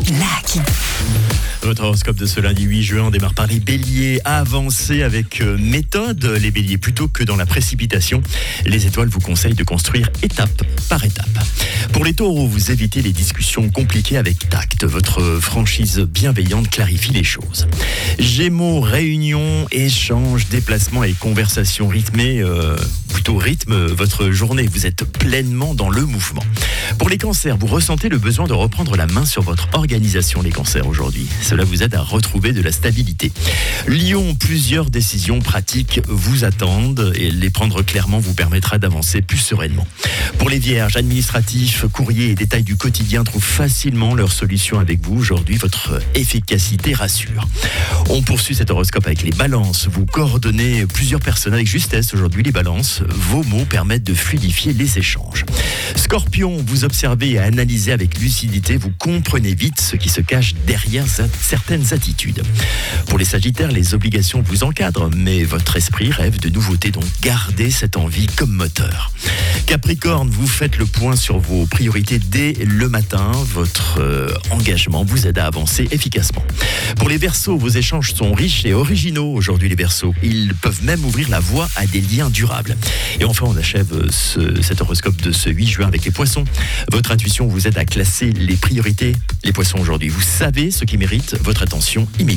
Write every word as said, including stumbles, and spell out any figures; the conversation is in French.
Lucky. Votre horoscope de ce lundi huit juin démarre par les béliers. Avancez avec méthode, les béliers, plutôt que dans la précipitation. Les étoiles vous conseillent de construire étape par étape. Pour les taureaux, vous évitez les discussions compliquées avec tact. Votre franchise bienveillante clarifie les choses. Gémeaux, réunions, échanges, déplacements et conversations rythmées, euh, plutôt rythme votre journée. Vous êtes pleinement dans le mouvement. Pour les cancers, vous ressentez le besoin de reprendre la main sur votre organisation, les cancers, aujourd'hui. Cela vous aide à retrouver de la stabilité. Lion, plusieurs décisions pratiques vous attendent et les prendre clairement vous permettra d'avancer plus sereinement. Pour les vierges, administratifs, courriers et détails du quotidien trouvent facilement leur solution avec vous. Aujourd'hui, votre efficacité rassure. On poursuit cet horoscope avec les balances. Vous coordonnez plusieurs personnes avec justesse aujourd'hui, les balances. Vos mots permettent de fluidifier les échanges. Scorpion, vous observez et analysez avec lucidité. Vous comprenez vite ce qui se cache derrière certaines attitudes. Pour les sagittaires, les obligations vous encadrent, mais votre esprit rêve de nouveautés, donc gardez cette envie comme moteur. Capricorne, vous faites le point sur vos priorités dès le matin. Votre euh, engagement vous aide à avancer efficacement. Pour les Verseaux, vos échanges sont riches et originaux aujourd'hui, les Verseaux. Ils peuvent même ouvrir la voie à des liens durables. Et enfin, on achève ce, cet horoscope de ce huit juin avec les Poissons. Votre intuition vous aide à classer les priorités. Les Poissons, aujourd'hui, vous savez ce qui mérite votre attention immédiate.